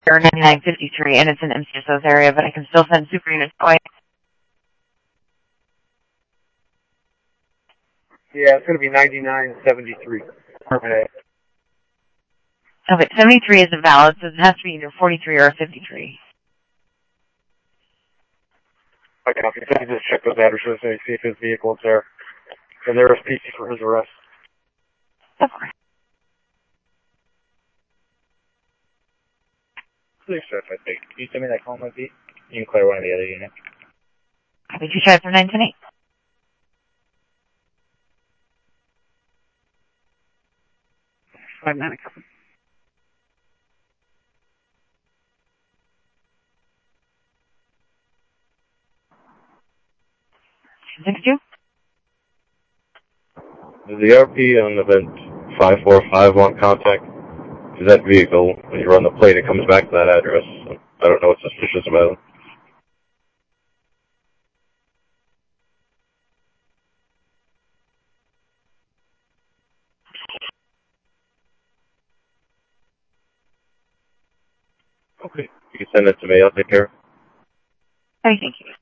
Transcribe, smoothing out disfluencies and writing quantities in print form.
or 9953, and it's in MCSO's area, but I can still send super units away. Yeah, it's going to be 9973. Okay, 73 isn't valid, so it has to be either 43 or 53. I copy. So you just check those addresses and see if his vehicle's there. And there is PC for his arrest. Of course. Please, sir, if I think. Can you send me that call, my feet? You can clear one of the other units. Copy 2 shots for 928. $5 copy. The RP on event 5451 contact is that vehicle. When you run the plate, it comes back to that address. I don't know what's suspicious about it. Okay, you can send it to me. I'll take care of it. Thank you.